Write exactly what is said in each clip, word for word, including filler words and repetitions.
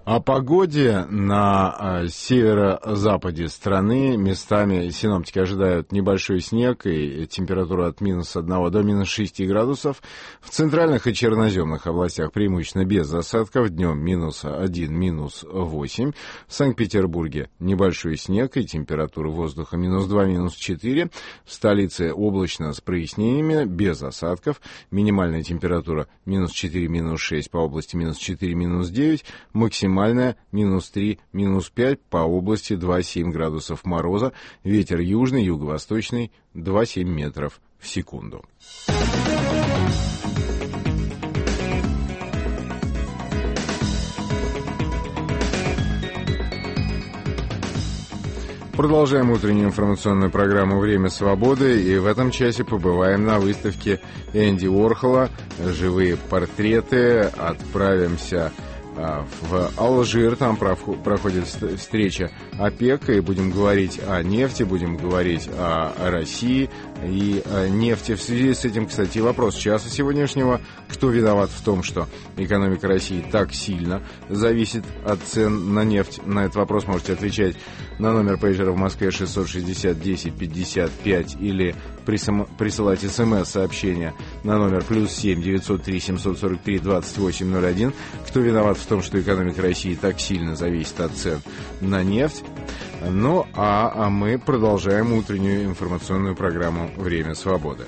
О погоде на северо-западе страны местами синоптики ожидают небольшой снег и температура от минус одного до минус шести градусов. В центральных и черноземных областях преимущественно без осадков, днем минус один, минус восемь. В Санкт-Петербурге небольшой снег и температура воздуха минус два, минус четыре. В столице облачно с прояснениями, без осадков. Минимальная температура минус четыре, минус шесть, по области минус четыре, минус девять. Максимальная минус три, минус пять, по области два-семь градусов мороза. Ветер южный, юго-восточный два-семь метров в секунду. Продолжаем утреннюю информационную программу «Время свободы», и в этом часе побываем на выставке Энди Уорхола «Живые портреты». Отправимся в Алжир, там проходит встреча ОПЕК, и будем говорить о нефти, будем говорить о России и о нефти. В связи с этим, кстати, вопрос часа сегодняшнего: кто виноват в том, что экономика России так сильно зависит от цен на нефть? На этот вопрос можете отвечать на номер пейджера в Москве шестьсот шестьдесят десять пятьдесят пять или присылать смс-сообщение на номер плюс семь девятьсот три семьсот сорок три двадцать восемь ноль один. Кто виноват в том, что экономика России так сильно зависит от цен на нефть? Ну, а, а мы продолжаем утреннюю информационную программу «Время свободы».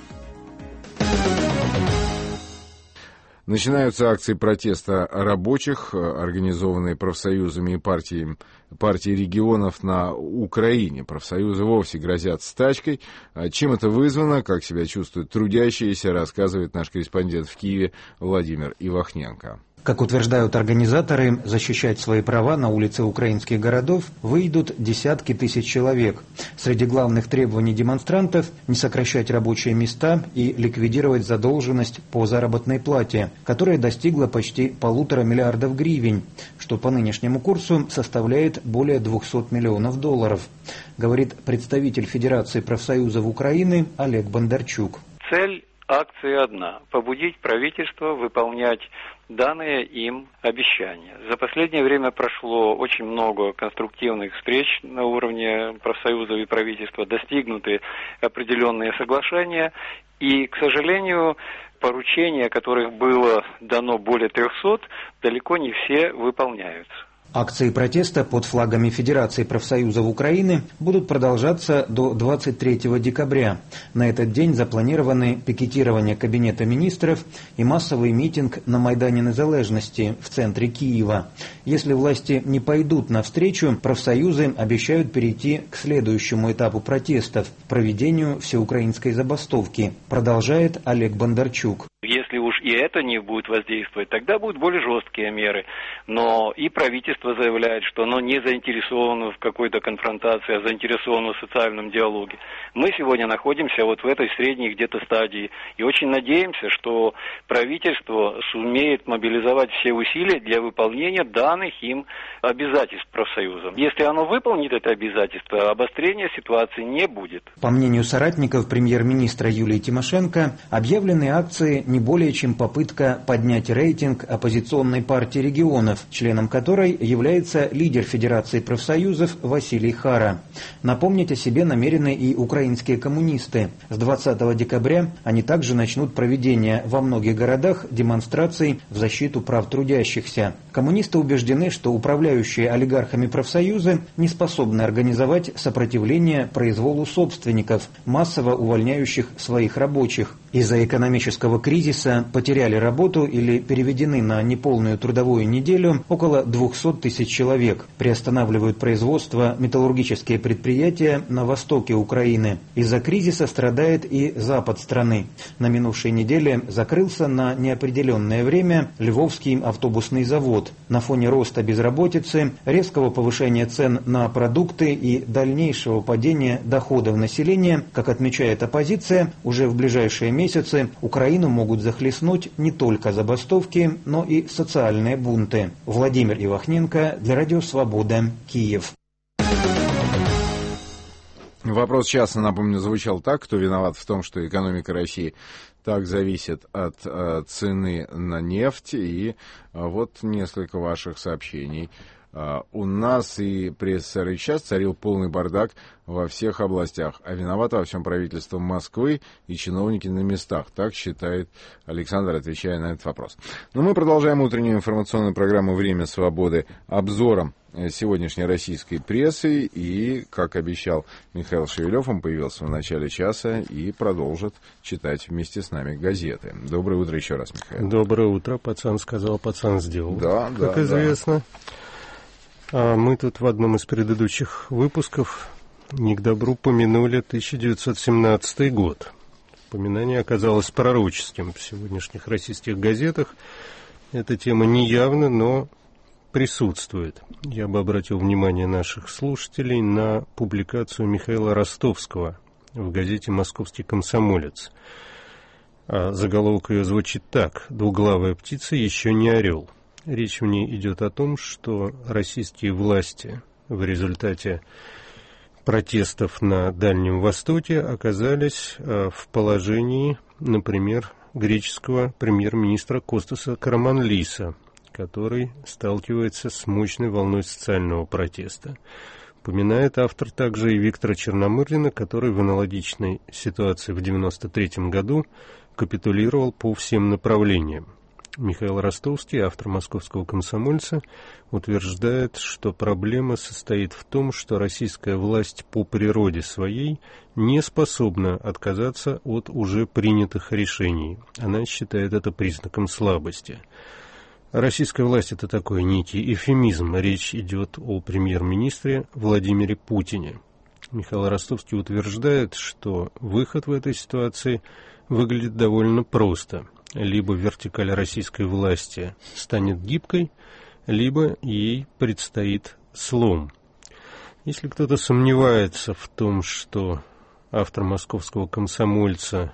Начинаются акции протеста рабочих, организованные профсоюзами и партиями, партией регионов на Украине. Профсоюзы вовсе грозят стачкой. Чем это вызвано, как себя чувствуют трудящиеся, рассказывает наш корреспондент в Киеве Владимир Ивахненко. Как утверждают организаторы, защищать свои права на улице украинских городов выйдут десятки тысяч человек. Среди главных требований демонстрантов – не сокращать рабочие места и ликвидировать задолженность по заработной плате, которая достигла почти полутора миллиардов гривен, что по нынешнему курсу составляет более двухсот миллионов долларов, говорит представитель Федерации профсоюзов Украины Олег Бондарчук. Цель акции одна – побудить правительство выполнять данные им обещания. За последнее время прошло очень много конструктивных встреч на уровне профсоюзов и правительства, достигнуты определенные соглашения, и, к сожалению, поручения, которых было дано более трехсот, далеко не все выполняются. Акции протеста под флагами Федерации профсоюзов Украины будут продолжаться до двадцать третьего декабря. На этот день запланированы пикетирование Кабинета министров и массовый митинг на Майдане Незалежности в центре Киева. Если власти не пойдут навстречу, профсоюзы обещают перейти к следующему этапу протестов – проведению всеукраинской забастовки, продолжает Олег Бондарчук. Если уж и это не будет воздействовать, тогда будут более жесткие меры. Но и правительство заявляет, что оно не заинтересовано в какой-то конфронтации, а заинтересовано в социальном диалоге. Мы сегодня находимся вот в этой средней где-то стадии. И очень надеемся, что правительство сумеет мобилизовать все усилия для выполнения данных им обязательств профсоюзам. Если оно выполнит это обязательство, обострения ситуации не будет. По мнению соратников премьер-министра Юлии Тимошенко, объявленные акции не более чем попытка поднять рейтинг оппозиционной партии регионов, членом которой является лидер Федерации профсоюзов Василий Хара. Напомнить о себе намерены и украинские коммунисты. С двадцатого декабря они также начнут проведение во многих городах демонстраций в защиту прав трудящихся. Коммунисты убеждены, что управляющие олигархами профсоюзы не способны организовать сопротивление произволу собственников, массово увольняющих своих рабочих. Из-за экономического кризиса потеряли работу или переведены на неполную трудовую неделю около двухсот тысяч человек. Приостанавливают производство металлургические предприятия на востоке Украины. Из-за кризиса страдает и запад страны. На минувшей неделе закрылся на неопределенное время Львовский автобусный завод. На фоне роста безработицы, резкого повышения цен на продукты и дальнейшего падения доходов населения, как отмечает оппозиция, уже в ближайшие месяцы Украину могут захлестнуть не только забастовки, но и социальные бунты. Владимир Ивахненко для Радио Свобода, Киев. Вопрос часа, напомню, звучал так: кто виноват в том, что экономика России так зависит от э, цены на нефть? И э, вот несколько ваших сообщений. Uh, у нас и при СССР и сейчас царил полный бардак во всех областях, а виновато во всем правительство Москвы и чиновники на местах. Так считает Александр, отвечая на этот вопрос. Но мы продолжаем утреннюю информационную программу «Время свободы» обзором сегодняшней российской прессы. И, как обещал Михаил Шевелев, он появился в начале часа и продолжит читать вместе с нами газеты. Доброе утро еще раз, Михаил. Доброе утро. Пацан сказал, пацан сделал. Да, да, как известно. Да. А мы тут в одном из предыдущих выпусков не к добру помянули тысяча девятьсот семнадцатый год. Поминание оказалось пророческим. В сегодняшних российских газетах эта тема неявна, но присутствует. Я бы обратил внимание наших слушателей на публикацию Михаила Ростовского в газете «Московский комсомолец». А заголовок ее звучит так: «Двуглавая птица еще не орел». Речь в ней идет о том, что российские власти в результате протестов на Дальнем Востоке оказались в положении, например, греческого премьер-министра Костаса Караманлиса, который сталкивается с мощной волной социального протеста. Упоминает автор также и Виктора Черномырдина, который в аналогичной ситуации в девяносто третьем году капитулировал по всем направлениям. Михаил Ростовский, автор «Московского комсомольца», утверждает, что проблема состоит в том, что российская власть по природе своей не способна отказаться от уже принятых решений. Она считает это признаком слабости. Российская власть – это такой некий эвфемизм. Речь идет о премьер-министре Владимире Путине. Михаил Ростовский утверждает, что выход в этой ситуации выглядит довольно просто. Либо вертикаль российской власти станет гибкой, либо ей предстоит слом. Если кто-то сомневается в том, что автор «Московского комсомольца»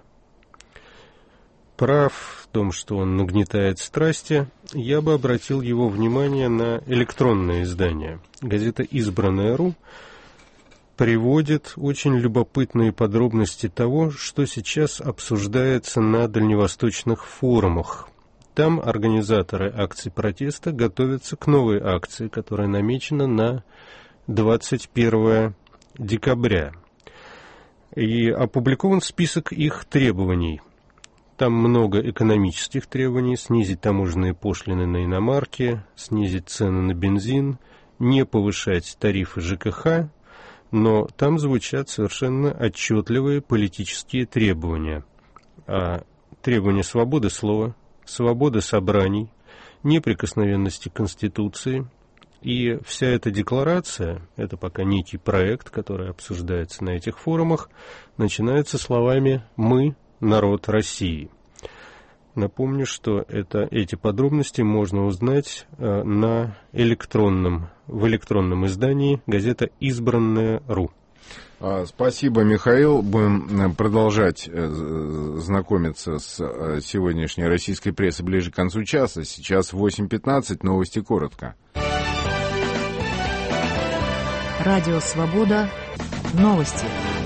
прав в том, что он нагнетает страсти, я бы обратил его внимание на электронное издание. Газета «Избранная.ру» приводит очень любопытные подробности того, что сейчас обсуждается на дальневосточных форумах. Там организаторы акций протеста готовятся к новой акции, которая намечена на двадцать первое декабря. И опубликован список их требований. Там много экономических требований: снизить таможенные пошлины на иномарки, снизить цены на бензин, не повышать тарифы ЖКХ. Но там звучат совершенно отчетливые политические требования. А требования свободы слова, свободы собраний, неприкосновенности Конституции. И вся эта декларация, это пока некий проект, который обсуждается на этих форумах, начинается словами «Мы – народ России». Напомню, что это, эти подробности можно узнать э, на электронном, в электронном издании газета «Избранная.ру». Спасибо, Михаил. Будем продолжать знакомиться с сегодняшней российской прессой ближе к концу часа. Сейчас восемь пятнадцать, новости коротко. Радио «Свобода», новости.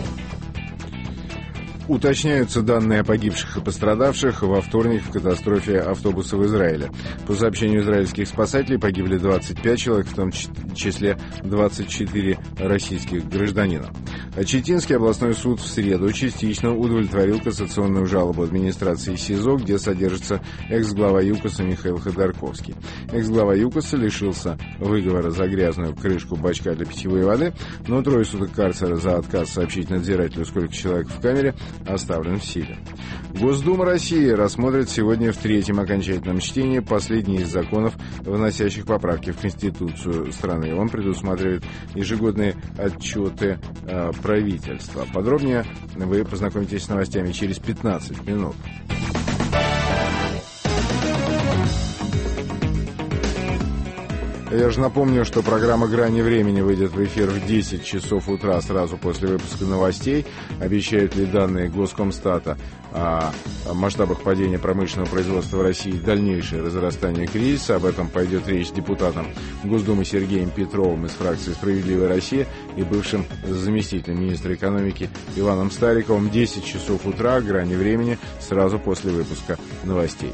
Уточняются данные о погибших и пострадавших во вторник в катастрофе автобуса в Израиле. По сообщению израильских спасателей, погибли двадцать пять человек, в том числе двадцать четыре российских гражданина. Читинский областной суд в среду частично удовлетворил кассационную жалобу администрации СИЗО, где содержится экс-глава ЮКОСа Михаил Ходорковский. Экс-глава ЮКОСа лишился выговора за грязную крышку бачка для питьевой воды, но трое суток карцера за отказ сообщить надзирателю, сколько человек в камере, оставлен в силе. Госдума России рассмотрит сегодня в третьем окончательном чтении последний из законов, вносящих поправки в Конституцию страны. Он предусматривает ежегодные отчеты э, правительства. Подробнее вы познакомитесь с новостями через пятнадцать минут. Я же напомню, что программа «Грани времени» выйдет в эфир в десять часов утра сразу после выпуска новостей. Обещают ли данные Госкомстата о масштабах падения промышленного производства в России и дальнейшее разрастание кризиса? Об этом пойдет речь с депутатом Госдумы Сергеем Петровым из фракции «Справедливая Россия» и бывшим заместителем министра экономики Иваном Стариковым. десять часов утра, «Грани времени», сразу после выпуска новостей.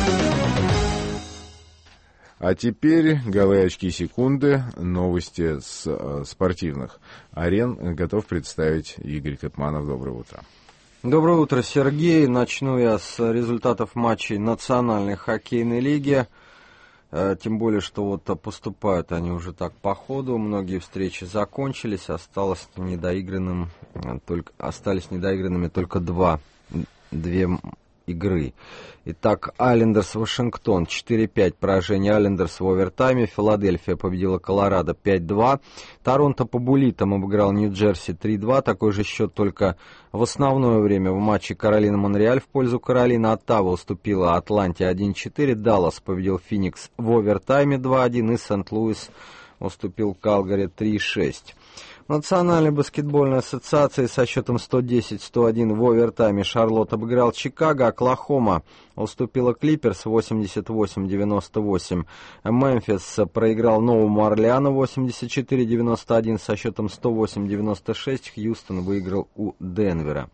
А теперь голые очки секунды, новости с э, спортивных арен готов представить Игорь Катманов. Доброе утро. Доброе утро, Сергей. Начну я с результатов матчей Национальной хоккейной лиги. Э, тем более, что вот поступают они уже так по ходу. Многие встречи закончились, осталось недоигранным, только, остались недоигранными только два, две игры. Итак, Айлендерс-Вашингтон четыре пять, поражение Айлендерс в овертайме. Филадельфия победила Колорадо пять два. Торонто по буллитам обыграл Нью-Джерси три два. Такой же счет, только в основное время в матче Каролина-Монреаль в пользу Каролины. Оттава уступила Атланте один четыре. Даллас победил Феникс в овертайме два один. И Сент-Луис уступил Калгари три шесть. Национальной баскетбольной ассоциации со счетом сто десять сто один в овертайме Шарлотт обыграл Чикаго, Оклахома уступила Клиперс восемьдесят восемь девяносто восемь. Мемфис проиграл Новому Орлеану восемьдесят четыре девяносто один со счетом сто восемь девяносто шесть. Хьюстон выиграл у Денвера.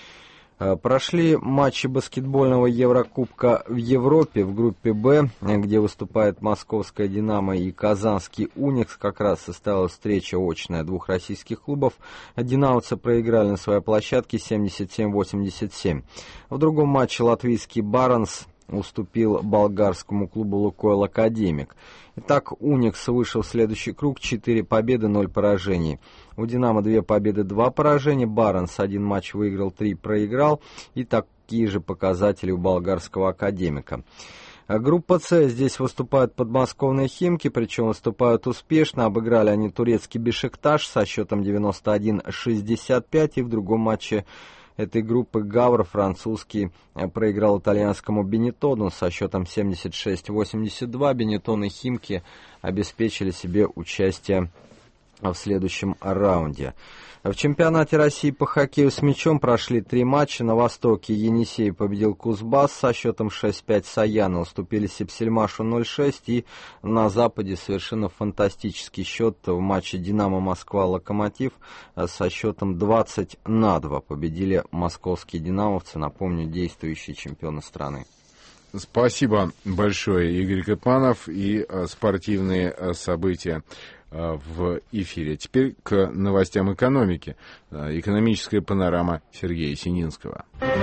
Прошли матчи баскетбольного Еврокубка в Европе в группе «Б», где выступает Московская «Динамо» и Казанский «Уникс». Как раз состоялась встреча очная двух российских клубов. «Динамовцы» проиграли на своей площадке семьдесят семь восемьдесят семь. В другом матче латвийский «Баронс» уступил болгарскому клубу «Лукойл Академик». Итак, «Уникс» вышел в следующий круг, четыре победы, ноль поражений. У «Динамо» две победы, два поражения. «Баронс» один матч выиграл, три проиграл. И такие же показатели у болгарского «Академика». Группа «С», здесь выступают подмосковные «Химки», причем выступают успешно. Обыграли они турецкий «Бешикташ» со счетом девяносто один шестьдесят пять. И в другом матче этой группы «Гавр» французский проиграл итальянскому «Бенеттону» со счетом семьдесят шесть восемьдесят два. «Бенеттон» и «Химки» обеспечили себе участие в следующем раунде. В чемпионате России по хоккею с мячом прошли три матча. На востоке Енисей победил Кузбасс со счетом шесть пять. Саяны уступили Сепсельмашу ноль шесть. И на западе совершенно фантастический счет в матче Динамо-Москва-Локомотив со счетом двадцать на два. Победили московские динамовцы, напомню, действующие чемпионы страны. Спасибо большое, Игорь Катманов, и спортивные события в эфире. Теперь к новостям экономики. Экономическая панорама Сергея Сининского.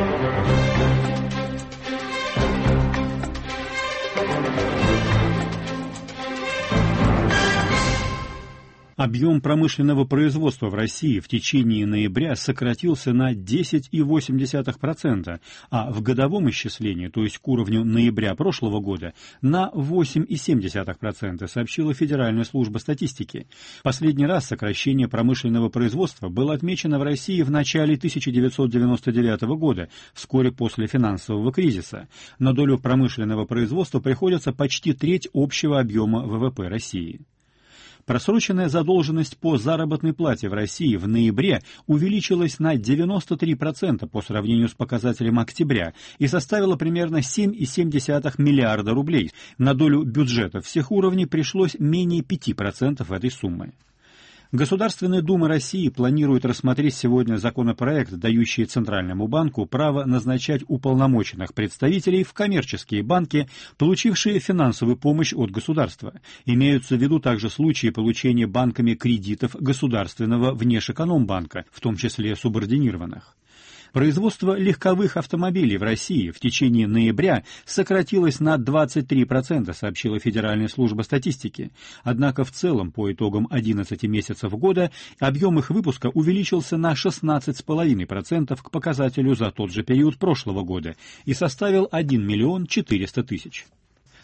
Объем промышленного производства в России в течение ноября сократился на десять целых восемь десятых процента, а в годовом исчислении, то есть к уровню ноября прошлого года, на восемь целых семь десятых процента, сообщила Федеральная служба статистики. Последний раз сокращение промышленного производства было отмечено в России в начале тысяча девятьсот девяносто девятого года, вскоре после финансового кризиса. На долю промышленного производства приходится почти треть общего объема ВВП России. Просроченная задолженность по заработной плате в России в ноябре увеличилась на девяносто три процента по сравнению с показателем октября и составила примерно семь целых семь десятых миллиарда рублей. На долю бюджета всех уровней пришлось менее пяти процентов этой суммы. Государственная Дума России планирует рассмотреть сегодня законопроект, дающий Центральному банку право назначать уполномоченных представителей в коммерческие банки, получившие финансовую помощь от государства. Имеются в виду также случаи получения банками кредитов государственного внешэкономбанка, в том числе субординированных. Производство легковых автомобилей в России в течение ноября сократилось на двадцать три процента, сообщила Федеральная служба статистики. Однако в целом, по итогам одиннадцати месяцев года, объем их выпуска увеличился на шестнадцать целых пять десятых процента к показателю за тот же период прошлого года и составил один миллион четыреста тысяч.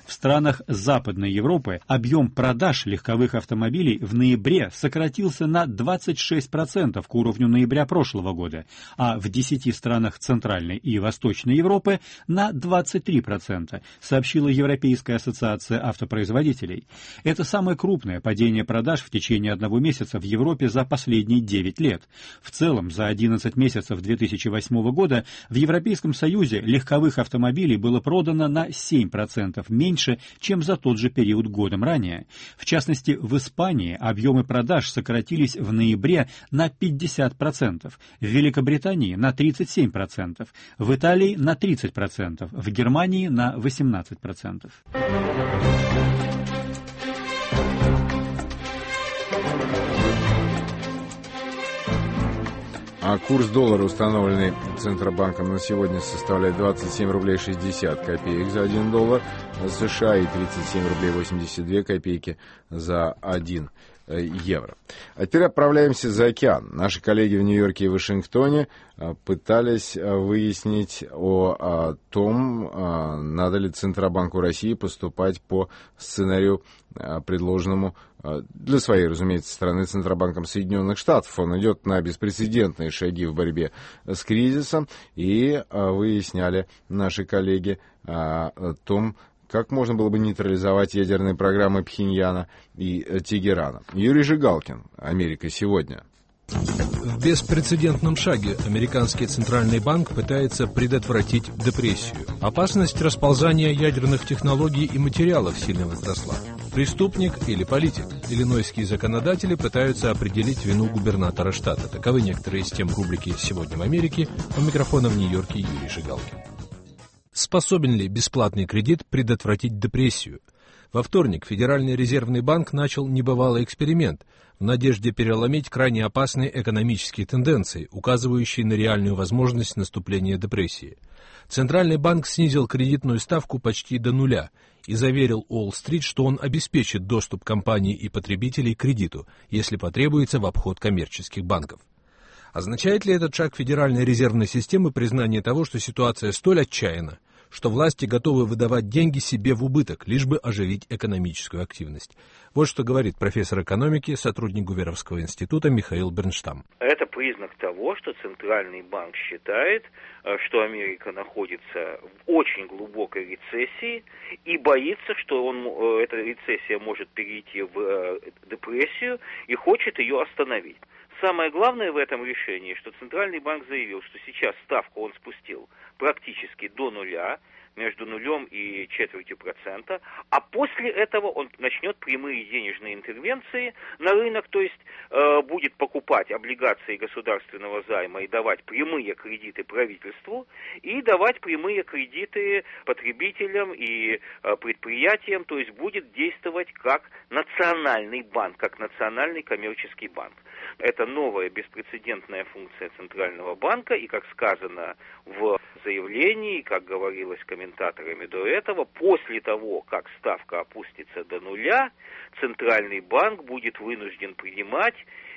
В странах Западной Европы объем продаж легковых автомобилей в ноябре сократился на двадцать шесть процентов к уровню ноября прошлого года, а в десяти странах Центральной и Восточной Европы на двадцать три процента, сообщила Европейская ассоциация автопроизводителей. Это самое крупное падение продаж в течение одного месяца в Европе за последние девять лет. В целом, за одиннадцать месяцев две тысячи восьмого года в Европейском Союзе легковых автомобилей было продано на семь процентов меньше, чем за тот же период годом ранее. В частности, в Испании объемы продаж сократились в ноябре на пятьдесят процентов, в Великобритании на тридцать семь процентов, в Италии на тридцать процентов, в Германии на восемнадцать процентов. А курс доллара, установленный Центробанком на сегодня, составляет двадцать семь рублей шестьдесят копеек за один доллар США и тридцать семь рублей восемьдесят две копейки за один евро. А теперь отправляемся за океан. Наши коллеги в Нью-Йорке и Вашингтоне пытались выяснить о, о том, надо ли Центробанку России поступать по сценарию, предложенному для своей, разумеется, страны Центробанком Соединенных Штатов. Он идет на беспрецедентные шаги в борьбе с кризисом, и выясняли наши коллеги о том, как можно было бы нейтрализовать ядерные программы Пхеньяна и Тегерана. Юрий Жигалкин, «Америка сегодня». В беспрецедентном шаге американский Центральный банк пытается предотвратить депрессию. Опасность расползания ядерных технологий и материалов сильно возросла. Преступник или политик? Иллинойские законодатели пытаются определить вину губернатора штата. Таковы некоторые из тем рубрики «Сегодня в Америке». У микрофона в Нью-Йорке Юрий Жигалкин. Способен ли бесплатный кредит предотвратить депрессию? Во вторник Федеральный резервный банк начал небывалый эксперимент в надежде переломить крайне опасные экономические тенденции, указывающие на реальную возможность наступления депрессии. Центральный банк снизил кредитную ставку почти до нуля и заверил Уолл-стрит, что он обеспечит доступ компаний и потребителей к кредиту, если потребуется в обход коммерческих банков. Означает ли этот шаг Федеральной резервной системы признание того, что ситуация столь отчаянна, что власти готовы выдавать деньги себе в убыток, лишь бы оживить экономическую активность? Вот что говорит профессор экономики, сотрудник Гуверовского института Михаил Бернштам. Это признак того, что Центральный банк считает, что Америка находится в очень глубокой рецессии и боится, что он, эта рецессия может перейти в депрессию и хочет ее остановить. Самое главное в этом решении, что Центральный банк заявил, что сейчас ставку он спустил практически до нуля, между нулем и четвертью процента, а после этого он начнет прямые денежные интервенции на рынок, то есть э, будет покупать облигации государственного займа и давать прямые кредиты правительству, и давать прямые кредиты потребителям и э, предприятиям, то есть будет действовать как национальный банк, как национальный коммерческий банк. Это новая беспрецедентная функция Центрального банка, и, как сказано в заявлении, как говорилось комментаторами до этого, после того, как ставка опустится до нуля, Центральный банк будет вынужден принимать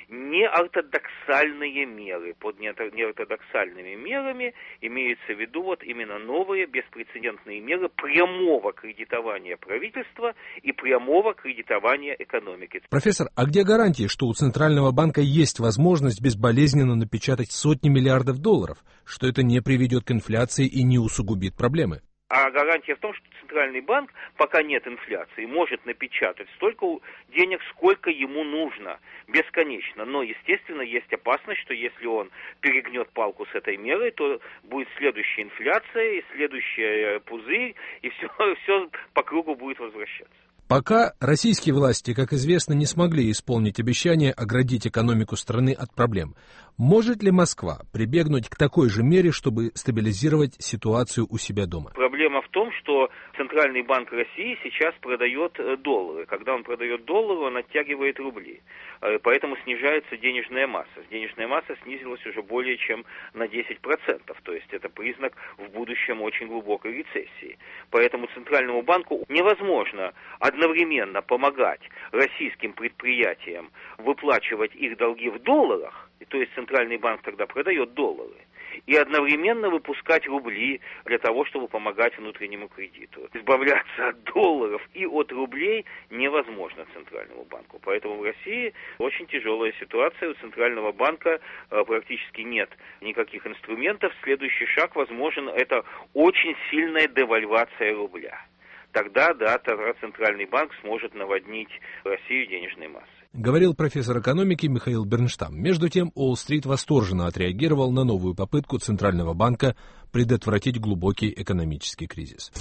неортодоксальные меры. Под неортодоксальными мерами имеется в виду вот именно новые беспрецедентные меры прямого кредитования правительства и прямого кредитования экономики. Профессор, а где гарантии, что у Центрального банка есть возможность безболезненно напечатать сотни миллиардов долларов, что это не приведет к инфляции и не усугубит проблемы? А гарантия в том, что Центральный банк, пока нет инфляции, может напечатать столько денег, сколько ему нужно, бесконечно. Но, естественно, есть опасность, что если он перегнет палку с этой мерой, то будет следующая инфляция, и следующий пузырь, и все, все по кругу будет возвращаться. Пока российские власти, как известно, не смогли исполнить обещание оградить экономику страны от проблем. Может ли Москва прибегнуть к такой же мере, чтобы стабилизировать ситуацию у себя дома? Проблема в том, что Центральный банк России сейчас продает доллары. Когда он продает доллары, он оттягивает рубли. Поэтому снижается денежная масса. Денежная масса снизилась уже более чем на десять процентов. То есть это признак в будущем очень глубокой рецессии. Поэтому Центральному банку невозможно одновременно помогать российским предприятиям выплачивать их долги в долларах, то есть Центральный банк тогда продает доллары, и одновременно выпускать рубли для того, чтобы помогать внутреннему кредиту. Избавляться от долларов и от рублей невозможно Центральному банку. Поэтому в России очень тяжелая ситуация. У Центрального банка э, практически нет никаких инструментов. Следующий шаг возможен, это очень сильная девальвация рубля. Тогда, да, тогда Центральный банк сможет наводнить Россию денежной массой. Говорил профессор экономики Михаил Бернштам. Между тем, Уолл-стрит восторженно отреагировал на новую попытку Центрального банка предотвратить глубокий экономический кризис.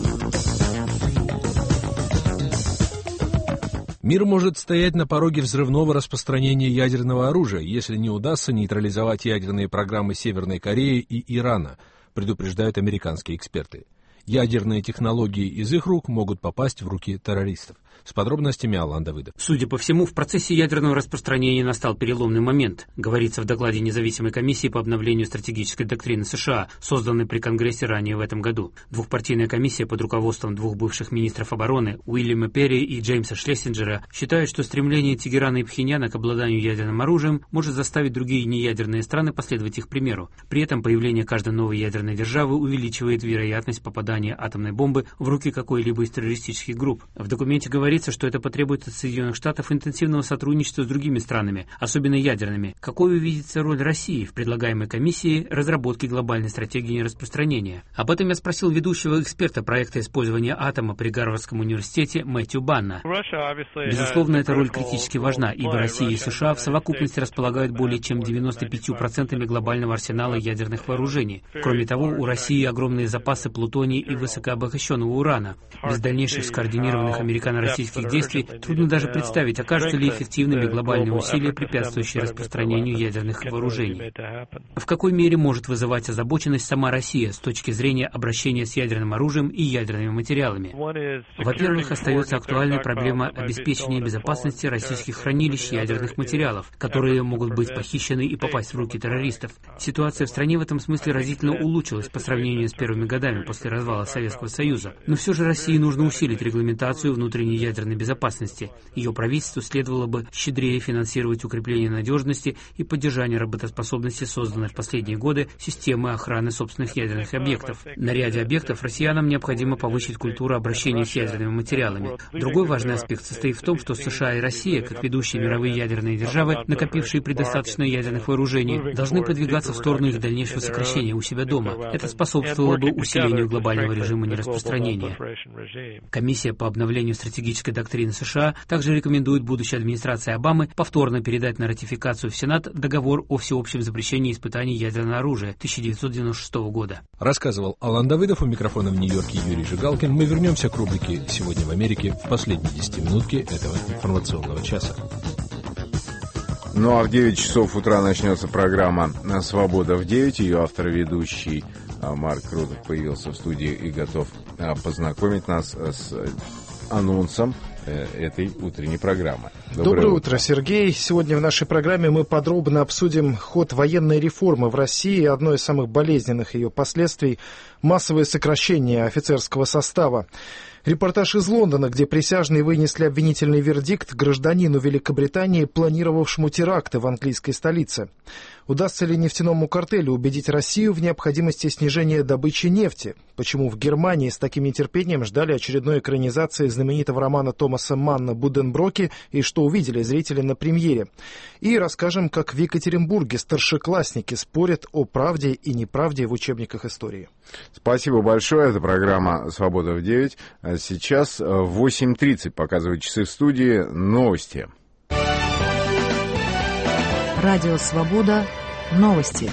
Мир может стоять на пороге взрывного распространения ядерного оружия, если не удастся нейтрализовать ядерные программы Северной Кореи и Ирана, предупреждают американские эксперты. Ядерные технологии из их рук могут попасть в руки террористов. С подробностями Алан Давыдов. Судя по всему, в процессе ядерного распространения настал переломный момент, говорится в докладе независимой комиссии по обновлению стратегической доктрины США, созданной при Конгрессе ранее в этом году. Двухпартийная комиссия под руководством двух бывших министров обороны, Уильяма Перри и Джеймса Шлессинджера, считает, что стремление Тегерана и Пхеньяна к обладанию ядерным оружием может заставить другие неядерные страны последовать их примеру. При этом появление каждой новой ядерной державы увеличивает вероятность попадания атомной бомбы в руки какой-либо из террористических групп. В документе говорится, что это потребует от Соединенных Штатов интенсивного сотрудничества с другими странами, особенно ядерными. Какой вы видите роль России в предлагаемой комиссии разработки глобальной стратегии нераспространения? Об этом я спросил ведущего эксперта проекта использования атома при Гарвардском университете Мэтью Банна. Безусловно, эта роль критически важна, ибо Россия и США в совокупности располагают более чем девяносто пятью процентами глобального арсенала ядерных вооружений. Кроме того, у России огромные запасы плутония и высокообогащенного урана. Без дальнейших скоординированных американо-российских действий трудно даже представить, окажутся ли эффективными глобальные усилия, препятствующие распространению ядерных вооружений. В какой мере может вызывать озабоченность сама Россия с точки зрения обращения с ядерным оружием и ядерными материалами? Во-первых, остается актуальная проблема обеспечения безопасности российских хранилищ ядерных материалов, которые могут быть похищены и попасть в руки террористов. Ситуация в стране в этом смысле разительно улучшилась по сравнению с первыми годами после развала Советского Союза. Но все же России нужно усилить регламентацию внутренней ядерной безопасности. Ее правительству следовало бы щедрее финансировать укрепление надежности и поддержание работоспособности созданной в последние годы системы охраны собственных ядерных объектов. На ряде объектов россиянам необходимо повысить культуру обращения с ядерными материалами. Другой важный аспект состоит в том, что США и Россия, как ведущие мировые ядерные державы, накопившие предостаточно ядерных вооружений, должны подвигаться в сторону их дальнейшего сокращения у себя дома. Это способствовало бы усилению глобального режима нераспространения. Комиссия по обновлению стратегической доктрины США также рекомендует будущей администрации Обамы повторно передать на ратификацию в Сенат договор о всеобщем запрещении испытаний ядерного оружия тысяча девятьсот девяносто шестого года. Рассказывал Алан Давыдов, у микрофона в Нью-Йорке Юрий Жигалкин. Мы вернемся к рубрике «Сегодня в Америке» в последней десятиминутке этого информационного часа. Ну а в девять часов утра начнется программа «Свобода в девять». Ее автор и ведущий Марк Крутов появился в студии и готов познакомить нас с анонсом этой утренней программы. Доброе, Доброе утро. утро, Сергей. Сегодня в нашей программе мы подробно обсудим ход военной реформы в России. Одно из самых болезненных ее последствий – массовое сокращение офицерского состава. Репортаж из Лондона, где присяжные вынесли обвинительный вердикт гражданину Великобритании, планировавшему теракты в английской столице. Удастся ли нефтяному картелю убедить Россию в необходимости снижения добычи нефти? Почему в Германии с таким нетерпением ждали очередной экранизации знаменитого романа Томаса Манна «Буденброки» и что увидели зрители на премьере? И расскажем, как в Екатеринбурге старшеклассники спорят о правде и неправде в учебниках истории. Спасибо большое. Это программа «Свобода в девять». Сейчас восемь тридцать показывают часы в студии. Новости. Радио «Свобода». Новости.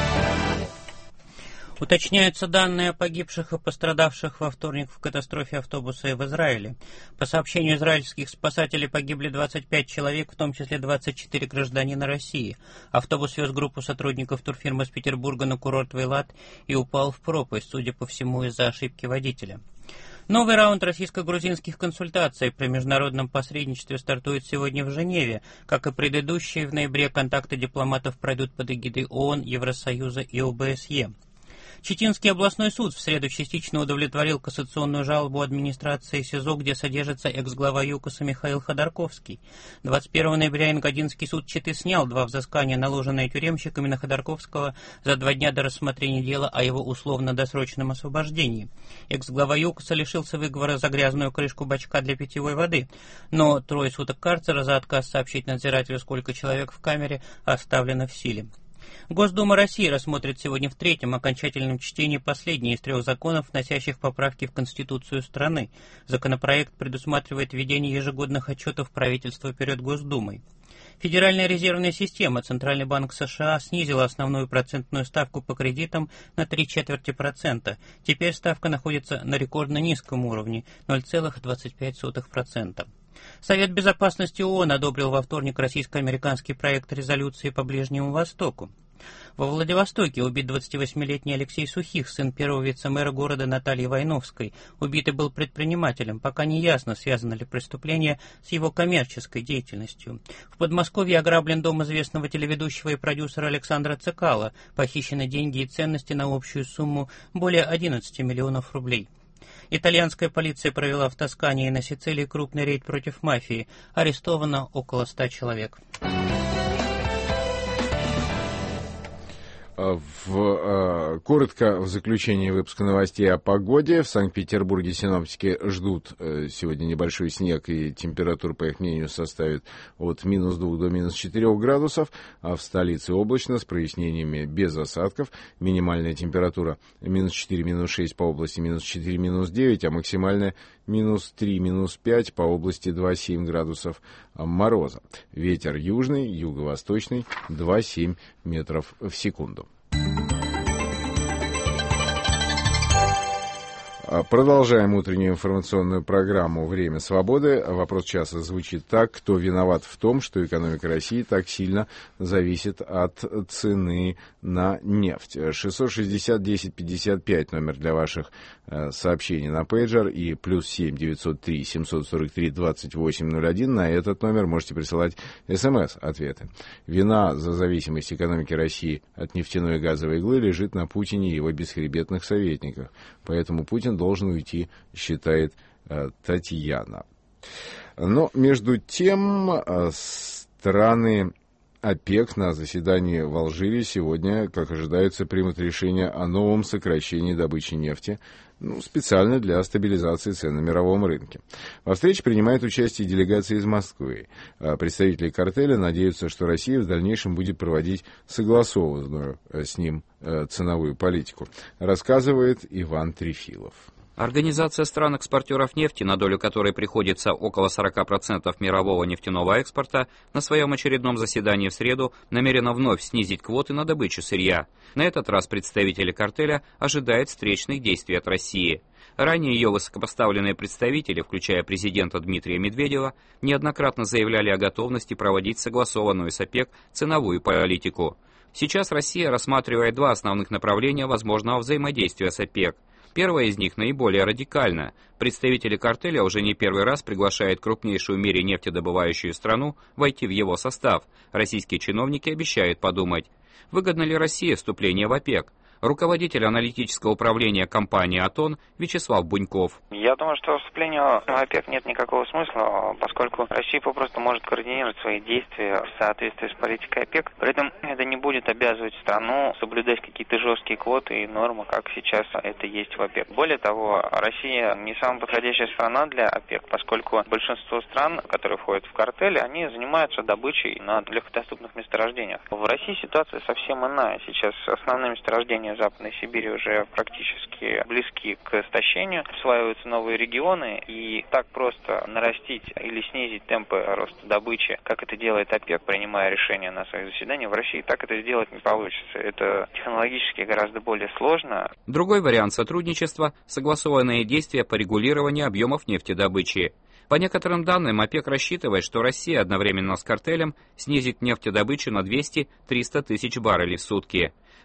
Уточняются данные о погибших и пострадавших во вторник в катастрофе автобуса в Израиле. По сообщению израильских спасателей, погибли двадцать пять человек, в том числе двадцать четыре гражданина России. Автобус вез группу сотрудников турфирмы из Петербурга на курорт в Эйлат и упал в пропасть, судя по всему, из-за ошибки водителя. Новый раунд российско-грузинских консультаций при международном посредничестве стартует сегодня в Женеве. Как и предыдущие, в ноябре контакты дипломатов пройдут под эгидой ООН, Евросоюза и ОБСЕ. Читинский областной суд в среду частично удовлетворил кассационную жалобу администрации СИЗО, где содержится экс-глава ЮКОСа Михаил Ходорковский. двадцать первого ноября Ингодинский суд Читы снял два взыскания, наложенные тюремщиками на Ходорковского за два дня до рассмотрения дела о его условно-досрочном освобождении. Экс-глава ЮКОСа лишился выговора за грязную крышку бачка для питьевой воды, но трое суток карцера за отказ сообщить надзирателю, сколько человек в камере, оставлено в силе. Госдума России рассмотрит сегодня в третьем окончательном чтении последний из трех законов, вносящих поправки в Конституцию страны. Законопроект предусматривает введение ежегодных отчетов правительства перед Госдумой. Федеральная резервная система, Центральный банк США, снизила основную процентную ставку по кредитам на три четверти процента. Теперь ставка находится на рекордно низком уровне – ноль целых двадцать пять сотых процента. Совет Безопасности ООН одобрил во вторник российско-американский проект резолюции по Ближнему Востоку. Во Владивостоке убит двадцативосьмилетний Алексей Сухих, сын первого вице-мэра города Натальи Войновской. Убитый был предпринимателем. Пока не ясно, связано ли преступление с его коммерческой деятельностью. В Подмосковье ограблен дом известного телеведущего и продюсера Александра Цекала. Похищены деньги и ценности на общую сумму более одиннадцати миллионов рублей. Итальянская полиция провела в Тоскане и на Сицилии крупный рейд против мафии. Арестовано около ста человек. В, коротко в заключении выпуска новостей о погоде. В Санкт-Петербурге синоптики ждут сегодня небольшой снег, и температура, по их мнению, составит от минус двух до минус четырех градусов, а в столице облачно с прояснениями без осадков. Минимальная температура минус четыре, минус шесть, по области минус четыре, минус девять, а максимальная минус три, минус пять, по области два-семь градусов мороза. Ветер южный, юго-восточный, два-семь метров в секунду. Продолжаем утреннюю информационную программу «Время свободы». Вопрос часа звучит так: кто виноват в том, что экономика России так сильно зависит от цены на нефть? шестьсот шестьдесят десять пятьдесят пять номер для ваших э, сообщений на пейджер, и плюс семь девятьсот три семьсот сорок три двадцать восемь ноль один. На этот номер можете присылать смс-ответы. Вина за зависимость экономики России от нефтяной и газовой иглы лежит на Путине и его бесхребетных советниках. Поэтому Путин должен уйти, считает э, Татьяна. Но между тем э, страны ОПЕК на заседании в Алжире сегодня, как ожидается, примут решение о новом сокращении добычи нефти, ну, специально для стабилизации цен на мировом рынке. Во встрече принимает участие делегация из Москвы. Представители картеля надеются, что Россия в дальнейшем будет проводить согласованную с ним ценовую политику, рассказывает Иван Трефилов. Организация стран-экспортеров нефти, на долю которой приходится около сорок процентов мирового нефтяного экспорта, на своем очередном заседании в среду намерена вновь снизить квоты на добычу сырья. На этот раз представители картеля ожидают встречных действий от России. Ранее ее высокопоставленные представители, включая президента Дмитрия Медведева, неоднократно заявляли о готовности проводить согласованную с ОПЕК ценовую политику. Сейчас Россия рассматривает два основных направления возможного взаимодействия с ОПЕК. Первое из них наиболее радикально. Представители картеля уже не первый раз приглашают крупнейшую в мире нефтедобывающую страну войти в его состав. Российские чиновники обещают подумать, выгодно ли России вступление в ОПЕК. Руководитель аналитического управления компании «Атон» Вячеслав Буньков. Я думаю, что вступлению в ОПЕК нет никакого смысла, поскольку Россия попросту может координировать свои действия в соответствии с политикой ОПЕК. При этом это не будет обязывать страну соблюдать какие-то жесткие квоты и нормы, как сейчас это есть в ОПЕК. Более того, Россия не самая подходящая страна для ОПЕК, поскольку большинство стран, которые входят в картель, они занимаются добычей на легкодоступных месторождениях. В России ситуация совсем иная. Сейчас основные месторождения Западной Сибири уже практически близки к истощению, осваиваются новые регионы, и так просто нарастить или снизить темпы роста добычи, как это делает ОПЕК, принимая решения на своих заседаниях, в России так это сделать не получится. Это технологически гораздо более сложно. Другой вариант сотрудничества – согласованные действия по регулированию объемов нефтедобычи. По некоторым данным, ОПЕК рассчитывает, что Россия одновременно с картелем снизит нефтедобычу на двести - триста тысяч баррелей в сутки.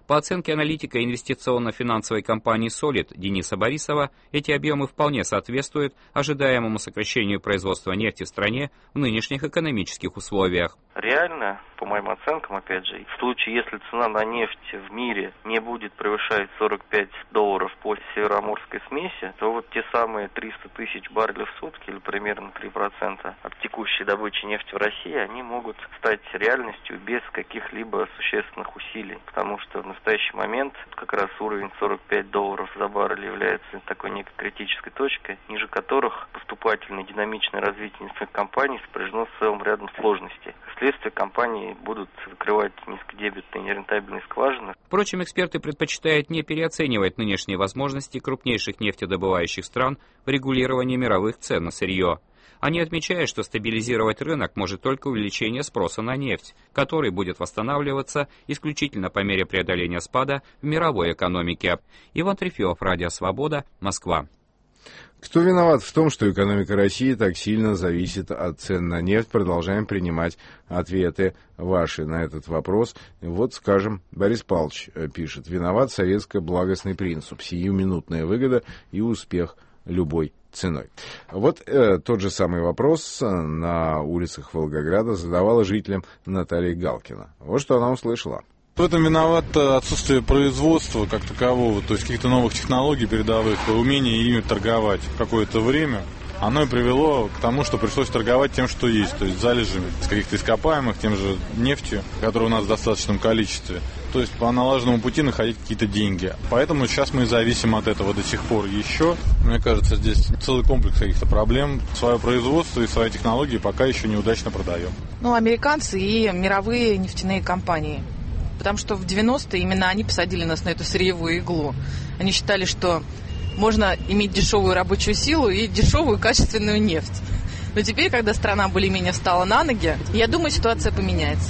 По оценке аналитика инвестиционно-финансовой компании «Солид» Дениса Борисова, эти объемы вполне соответствуют ожидаемому сокращению производства нефти в стране в нынешних экономических условиях. Реально, по моим оценкам, опять же, в случае, если цена на нефть в мире не будет превышать сорок пять долларов по североморской смеси, то вот те самые триста тысяч баррелей в сутки, или примерно три процента от текущей добычи нефти в России, они могут стать реальностью без каких-либо существенных усилий, потому что в настоящий момент как раз уровень сорок пять долларов за баррель является такой некой критической точкой, ниже которых поступательное динамичное развитие нефтяных компаний сопряжено с целым рядом сложностей. Вследствие компании будут закрывать низкодебетные нерентабельные скважины. Впрочем, эксперты предпочитают не переоценивать нынешние возможности крупнейших нефтедобывающих стран в регулировании мировых цен на сырье. Они отмечают, что стабилизировать рынок может только увеличение спроса на нефть, который будет восстанавливаться исключительно по мере преодоления спада в мировой экономике. Иван Трефилов, Радио Свобода, Москва. Кто виноват в том, что экономика России так сильно зависит от цен на нефть? Продолжаем принимать ответы ваши на этот вопрос. Вот, скажем, Борис Павлович пишет: виноват советско-благостный принцип, сиюминутная выгода и успех любой ценой. Вот э, тот же самый вопрос на улицах Волгограда задавала жителям Наталья Галкина. Вот что она услышала. В этом виновато отсутствие производства как такового, то есть каких-то новых технологий передовых, и умения ими торговать какое-то время. Оно и привело к тому, что пришлось торговать тем, что есть, то есть залежами с каких-то ископаемых, тем же нефтью, которая у нас в достаточном количестве. То есть по налаженному пути находить какие-то деньги. Поэтому сейчас мы зависим от этого до сих пор еще. Мне кажется, здесь целый комплекс каких-то проблем. Свое производство и свои технологии пока еще неудачно продаем. Ну, американцы и мировые нефтяные компании. Потому что в девяностые именно они посадили нас на эту сырьевую иглу. Они считали, что можно иметь дешевую рабочую силу и дешевую качественную нефть. Но теперь, когда страна более-менее встала на ноги, я думаю, ситуация поменяется.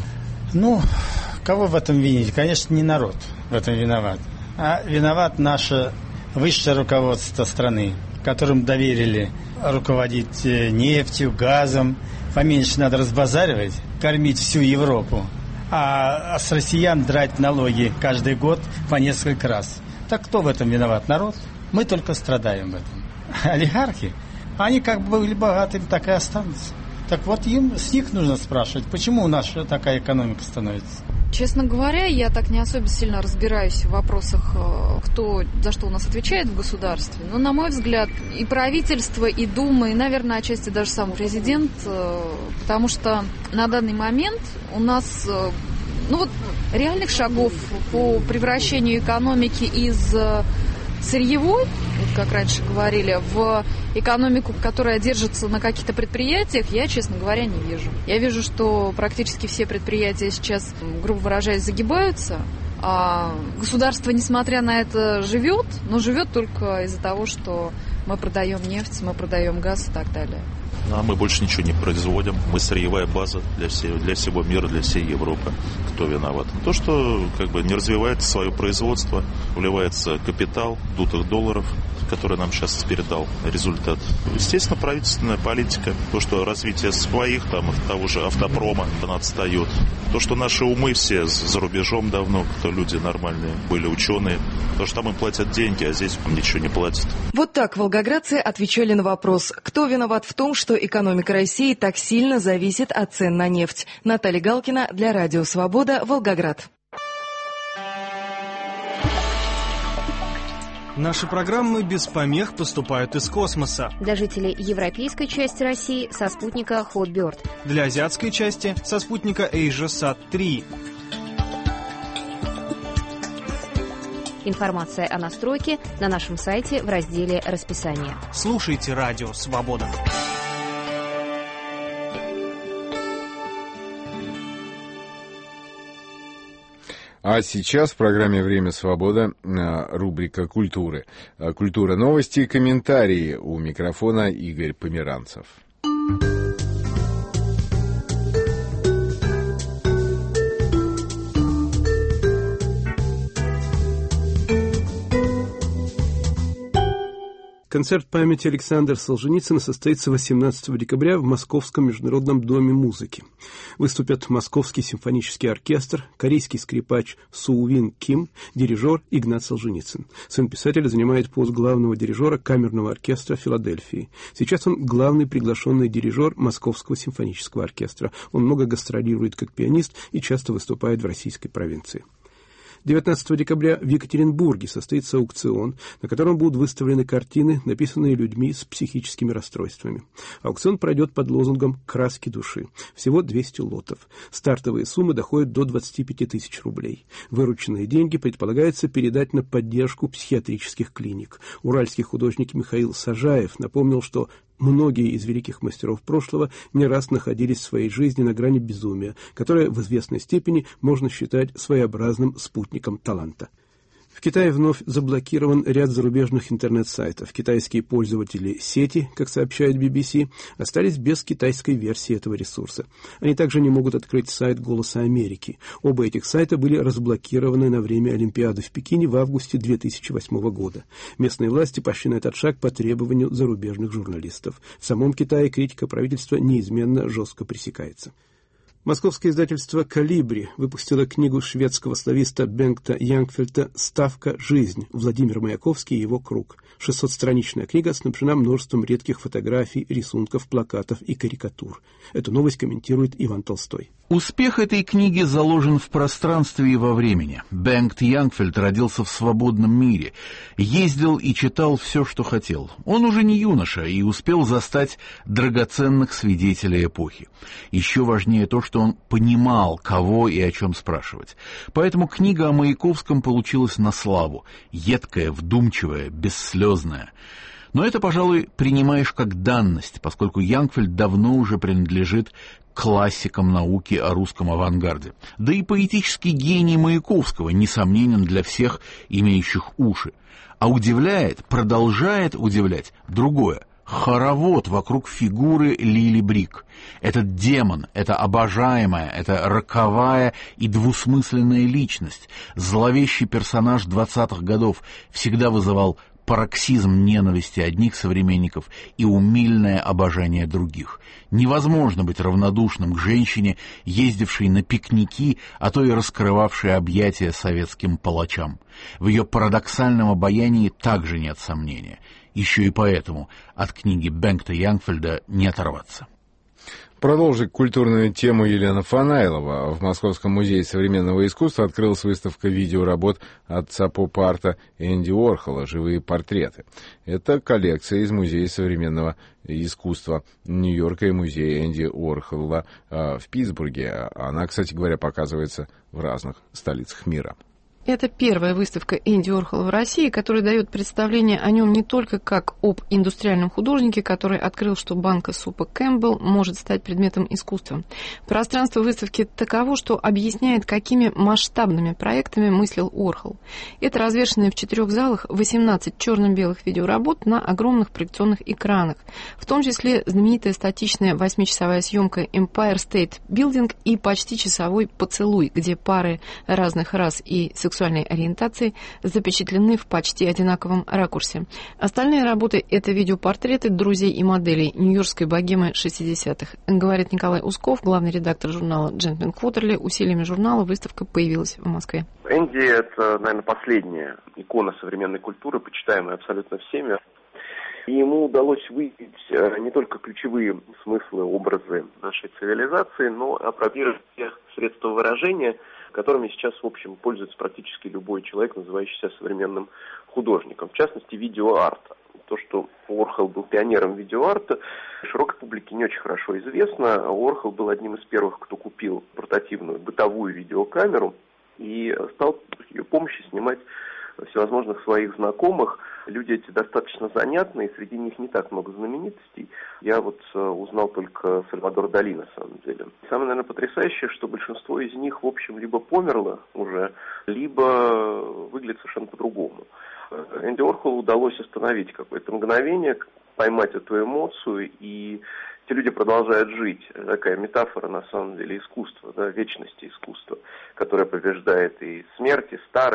Ну, кого в этом винить? Конечно, не народ в этом виноват. А виноват наше высшее руководство страны, которым доверили руководить нефтью, газом. Поменьше надо разбазаривать, кормить всю Европу. А с россиян драть налоги каждый год по несколько раз. Так кто в этом виноват? Народ? Мы только страдаем в этом. Олигархи, они как бы были богатыми, так и останутся. Так вот, им с них нужно спрашивать, почему у нас такая экономика становится. Честно говоря, я так не особо сильно разбираюсь в вопросах, кто за что у нас отвечает в государстве. Но, на мой взгляд, и правительство, и Дума, и, наверное, отчасти даже сам президент, потому что на данный момент у нас, ну вот, реальных шагов по превращению экономики из сырьевой, как раньше говорили, в экономику, которая держится на каких-то предприятиях, я, честно говоря, не вижу. Я вижу, что практически все предприятия сейчас, грубо выражаясь, загибаются, а государство, несмотря на это, живет, но живет только из-за того, что мы продаем нефть, мы продаем газ и так далее. А мы больше ничего не производим. Мы сырьевая база для всего, для всего мира, для всей Европы. Кто виноват? То, что как бы не развивается свое производство, вливается капитал дутых долларов, который нам сейчас передал результат. Естественно, правительственная политика. То, что развитие своих, там, того же автопрома отстает. То, что наши умы все за рубежом давно, кто люди нормальные, были ученые. То, что там им платят деньги, а здесь им ничего не платят. Вот так волгоградцы отвечали на вопрос, кто виноват в том, что экономика России так сильно зависит от цен на нефть. Наталья Галкина для Радио Свобода, Волгоград. Наши программы без помех поступают из космоса. Для жителей европейской части России со спутника Hotbird. Для азиатской части со спутника AsiaSat три. Информация о настройке на нашем сайте в разделе «Расписание». Слушайте Радио Свобода. А сейчас в программе «Время свобода» рубрика «Культуры». Культура, новости и комментарии. У микрофона Игорь Померанцев. Концерт памяти Александра Солженицына состоится восемнадцатого декабря в Московском международном доме музыки. Выступят Московский симфонический оркестр, корейский скрипач Су-Вин Ким, дирижер Игнат Солженицын. Сын писателя занимает пост главного дирижера камерного оркестра Филадельфии. Сейчас он главный приглашенный дирижер Московского симфонического оркестра. Он много гастролирует как пианист и часто выступает в российской провинции. девятнадцатого декабря в Екатеринбурге состоится аукцион, на котором будут выставлены картины, написанные людьми с психическими расстройствами. Аукцион пройдет под лозунгом «Краски души». Всего двести лотов. Стартовые суммы доходят до двадцати пяти тысяч рублей. Вырученные деньги предполагается передать на поддержку психиатрических клиник. Уральский художник Михаил Сажаев напомнил, что многие из великих мастеров прошлого не раз находились в своей жизни на грани безумия, которое в известной степени можно считать своеобразным спутником таланта. В Китае вновь заблокирован ряд зарубежных интернет-сайтов. Китайские пользователи сети, как сообщает би би си, остались без китайской версии этого ресурса. Они также не могут открыть сайт «Голоса Америки». Оба этих сайта были разблокированы на время Олимпиады в Пекине в августе две тысячи восьмого года. Местные власти пошли на этот шаг по требованию зарубежных журналистов. В самом Китае критика правительства неизменно жестко пресекается. Московское издательство «Калибри» выпустило книгу шведского слависта Бенгта Янгфельта «Ставка. Жизнь. Владимир Маяковский и его круг». шестисотстраничная книга снабжена множеством редких фотографий, рисунков, плакатов и карикатур. Эту новость комментирует Иван Толстой. Успех этой книги заложен в пространстве и во времени. Бенгт Янгфельд родился в свободном мире, ездил и читал все, что хотел. Он уже не юноша и успел застать драгоценных свидетелей эпохи. Еще важнее то, что он понимал, кого и о чем спрашивать. Поэтому книга о Маяковском получилась на славу. Едкая, вдумчивая, бесслезная. Но это, пожалуй, принимаешь как данность, поскольку Янгфельд давно уже принадлежит классикам науки о русском авангарде. Да и поэтический гений Маяковского несомненен для всех имеющих уши. А удивляет, продолжает удивлять другое. Хоровод вокруг фигуры Лили Брик. Этот демон, это обожаемая, это роковая и двусмысленная личность, зловещий персонаж двадцатых годов всегда вызывал пароксизм ненависти одних современников и умильное обожание других. Невозможно быть равнодушным к женщине, ездившей на пикники, а то и раскрывавшей объятия советским палачам. В ее парадоксальном обаянии также нет сомнения. Еще и поэтому от книги Бенгта Янгфельда не оторваться. Продолжит культурную тему Елена Фанайлова. В Московском музее современного искусства открылась выставка видеоработ отца поп-арта Энди Уорхола «Живые портреты». Это коллекция из Музея современного искусства Нью-Йорка и музея Энди Уорхола э, в Питтсбурге. Она, кстати говоря, показывается в разных столицах мира. Это первая выставка Энди Уорхола в России, которая дает представление о нем не только как об индустриальном художнике, который открыл, что банка супа Кэмпбелл может стать предметом искусства. Пространство выставки таково, что объясняет, какими масштабными проектами мыслил Уорхол. Это развешанные в четырех залах восемнадцать черно-белых видеоработ на огромных проекционных экранах, в том числе знаменитая статичная восьмичасовая съемка Empire State Building и почти часовой «Поцелуй», где пары разных рас и сексуальных сексуальной ориентации запечатлены в почти одинаковом ракурсе. Остальные работы — это видеопортреты друзей и моделей нью-йоркской богемы шестидесятых. Говорит Николай Усков, главный редактор журнала «Джентльмен Квотерли». Усилиями журнала выставка появилась в Москве. Энди — это, наверное, последняя икона современной культуры, почитаемая абсолютно всеми. И ему удалось выявить не только ключевые смыслы, образы нашей цивилизации, но апробировать тех средств выражения, которыми сейчас, в общем, пользуется практически любой человек, называющий себя современным художником. В частности, видеоарт. То, что Уорхол был пионером видеоарта, широкой публике не очень хорошо известно. Уорхол был одним из первых, кто купил портативную бытовую видеокамеру и стал с ее помощью снимать всевозможных своих знакомых. Люди эти достаточно занятные, среди них не так много знаменитостей. Я вот узнал только Сальвадора Дали, на самом деле. Самое, наверное, потрясающее, что большинство из них, в общем, либо померло уже, либо выглядит совершенно по-другому. Энди Уорхолу удалось остановить какое-то мгновение, поймать эту эмоцию, и эти люди продолжают жить. Такая метафора, на самом деле, искусства, да, вечности искусства, которая побеждает и смерть, и старость.